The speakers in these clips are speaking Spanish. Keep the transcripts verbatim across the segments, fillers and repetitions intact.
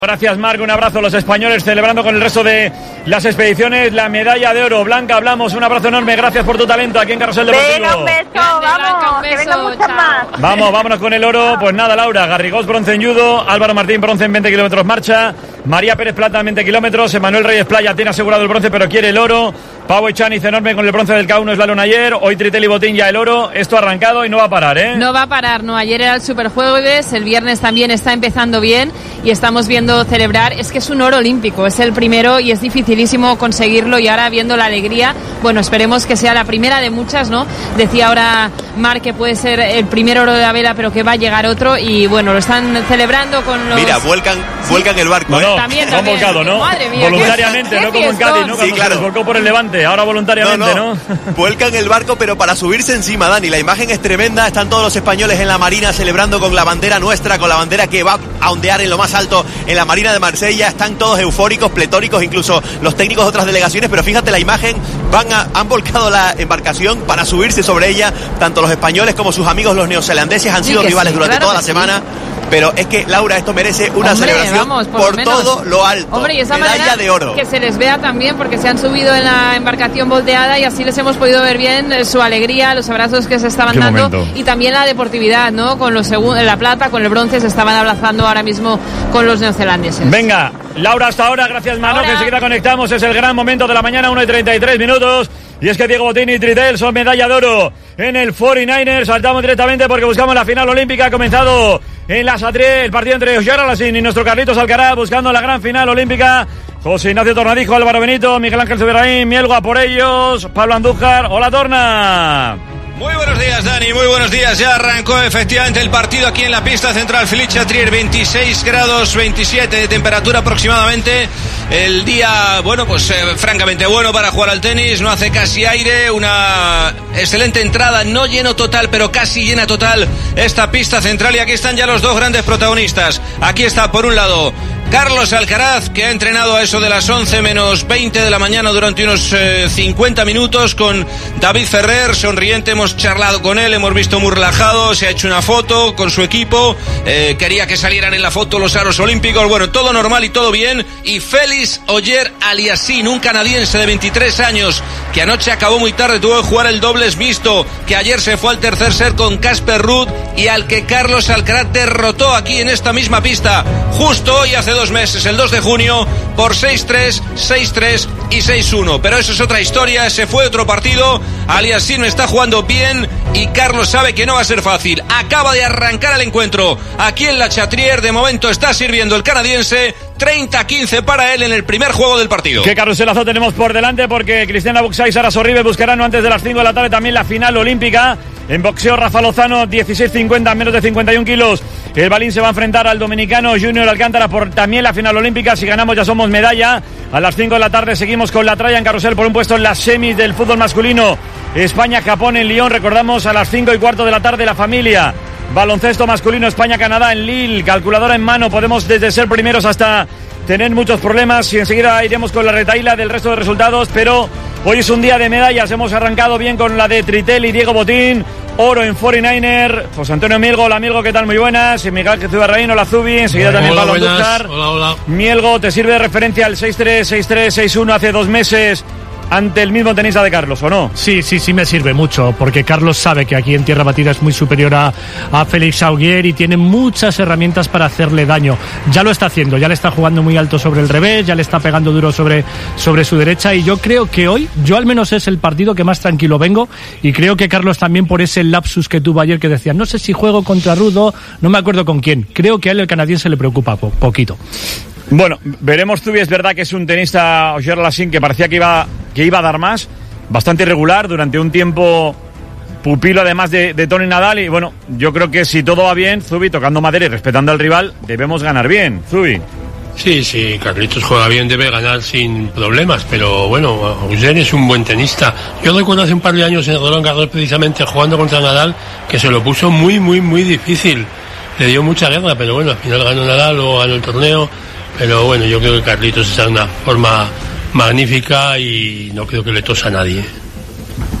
Gracias, Marc, un abrazo a los españoles celebrando con el resto de las expediciones la medalla de oro. Blanca, hablamos, un abrazo enorme, gracias por tu talento aquí en Carrusel Deportivo. Venga, un beso, Grande, vamos, Blanca, un beso, que vengan muchas chao. más. Vamos, vámonos con el oro. Pues nada, Laura, Garrigós bronce en judo, Álvaro Martín bronce en veinte kilómetros marcha, María Pérez plata en veinte kilómetros, Emanuel Reyes Playa tiene asegurado el bronce pero quiere el oro, Pau Echaniz enorme con el bronce del K uno slalom ayer, hoy Tritel y Botín ya el oro, esto ha arrancado y no va a parar, ¿eh? No va a parar, no, ayer era el Superjueves, el viernes también está empezando bien y estamos viendo celebrar, es que es un oro olímpico, es el primero y es dificilísimo conseguirlo y ahora viendo la alegría, bueno, esperemos que sea la primera de muchas, ¿no? Decía ahora Marc que puede ser el primer oro de la vela pero que va a llegar otro y bueno, lo están celebrando con los... Mira, vuelcan, vuelcan el barco, No, ¿eh? no, También, lo han también. volcado, ¿no? Madre mía, voluntariamente, qué- no qué como en Cádiz, ¿no? fiestón. Cuando Sí, claro. se desvolcó por el Levante, ahora voluntariamente, ¿no? No, no. Vuelcan el barco, pero para subirse encima, Dani. La imagen es tremenda. Están todos los españoles en la marina celebrando con la bandera nuestra, con la bandera que va a ondear en lo más alto en la marina de Marsella. Están todos eufóricos, pletóricos, incluso los técnicos de otras delegaciones. Pero fíjate la imagen, van a, han volcado la embarcación para subirse sobre ella. Tanto los españoles como sus amigos, los neozelandeses, han Sí, sido que rivales sí, durante claro toda que la semana. Pero es que, Laura, esto merece una Hombre, celebración vamos, por por, lo menos. todo lo alto. Hombre, y esa medalla manera de oro. que se les vea también porque se han subido en la embarcación volteada y así les hemos podido ver bien eh, su alegría, los abrazos que se estaban Qué dando momento. y también la deportividad, ¿no? Con los segun- la plata, con el bronce se estaban abrazando ahora mismo con los neozelandeses. Venga, Laura, hasta ahora, gracias Mano, Ahora. que enseguida conectamos, es el gran momento de la mañana, una y treinta y tres minutos, y es que Diego Botín y Tritel son medalla de oro en el cuarenta y nueve ers, saltamos directamente porque buscamos la final olímpica, ha comenzado en la Satrié el partido entre Oyer Alasín y nuestro Carlitos Alcaraz, buscando la gran final olímpica, José Ignacio Tornadijo, Álvaro Benito, Miguel Ángel Zuberaín, Mielgo a por ellos, Pablo Andújar, hola Torna. Muy buenos días, Dani, muy buenos días. Ya arrancó efectivamente el partido aquí en la pista central Philippe Chatrier, veintiséis grados veintisiete de temperatura aproximadamente. El día, bueno, pues eh, francamente bueno para jugar al tenis, no hace casi aire, una excelente entrada, no lleno total, pero casi llena total esta pista central y aquí están ya los dos grandes protagonistas. Aquí está por un lado Carlos Alcaraz, que ha entrenado a eso de las once menos veinte de la mañana durante unos eh, cincuenta minutos con David Ferrer, sonriente, hemos charlado con él, hemos visto muy relajado, se ha hecho una foto con su equipo, eh, quería que salieran en la foto los aros olímpicos, bueno, todo normal y todo bien, y Félix Auger-Aliassime, un canadiense de veintitrés años, que anoche acabó muy tarde, tuvo que jugar el dobles mixto, que ayer se fue al tercer set con Casper Ruud, y al que Carlos Alcaraz derrotó aquí en esta misma pista, justo hoy hace dos meses, el dos de junio, por seis tres, seis tres y seis uno. Pero eso es otra historia, ese fue otro partido. Aliassime está jugando bien y Carlos sabe que no va a ser fácil. Acaba de arrancar el encuentro aquí en la Chatrier. De momento está sirviendo el canadiense. treinta a quince para él en el primer juego del partido. Qué carruselazo tenemos por delante porque Cristiana Buxá y Sara Sorribe buscarán no antes de las cinco de la tarde también la final olímpica. En boxeo, Rafa Lozano, dieciséis cincuenta, menos de cincuenta y un kilos. El balín se va a enfrentar al dominicano Junior Alcántara por también la final olímpica. Si ganamos ya somos medalla. A las cinco de la tarde seguimos con la tralla en carrusel por un puesto en las semis del fútbol masculino. España-Japón en Lyon. Recordamos a las cinco y cuarto de la tarde la familia. Baloncesto masculino España-Canadá en Lille. Calculadora en mano. Podemos desde ser primeros hasta tener muchos problemas y enseguida iremos con la retaíla del resto de resultados, pero hoy es un día de medallas. Hemos arrancado bien con la de Tritel y Diego Botín. Oro en cuarenta y nueve ers. José Antonio Mielgo, hola Mielgo, ¿qué tal? Muy buenas. Y Miguel Zubarraín, hola Zubi. Enseguida hola, también Pablo Andújar. Hola, hola. Mielgo, ¿te sirve de referencia al seis tres, seis tres, seis uno hace dos meses ante el mismo tenista de Carlos, o no? Sí, sí, sí me sirve mucho, porque Carlos sabe que aquí en tierra batida es muy superior a, a Félix Auger y tiene muchas herramientas para hacerle daño. Ya lo está haciendo, ya le está jugando muy alto sobre el revés, ya le está pegando duro sobre, sobre su derecha y yo creo que hoy, yo al menos es el partido que más tranquilo vengo y creo que Carlos también por ese lapsus que tuvo ayer que decía, no sé si juego contra Rudo, no me acuerdo con quién. Creo que a él el canadiense le preocupa po- poquito. Bueno, veremos Zubi, es verdad que es un tenista Auger Alasín que parecía que iba, que iba a dar más, bastante irregular, durante un tiempo pupilo además de, de Tony Nadal y bueno, yo creo que si todo va bien, Zubi, tocando madera y respetando al rival, debemos ganar bien, Zubi. Sí, sí, Carlitos juega bien, debe ganar sin problemas, pero bueno, Auger es un buen tenista. Yo recuerdo hace un par de años en Roland Garros precisamente jugando contra Nadal, que se lo puso muy, muy, muy difícil. Le dio mucha guerra, pero bueno, al final ganó Nadal o ganó el torneo. Pero bueno, yo creo que Carlitos está en una forma magnífica y no creo que le tosa a nadie.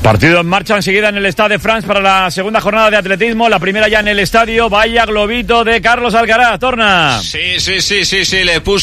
Partido en marcha enseguida en el Stade de France para la segunda jornada de atletismo, la primera ya en el estadio. Vaya globito de Carlos Alcaraz, Torna. Sí, sí, sí, sí, sí, le puso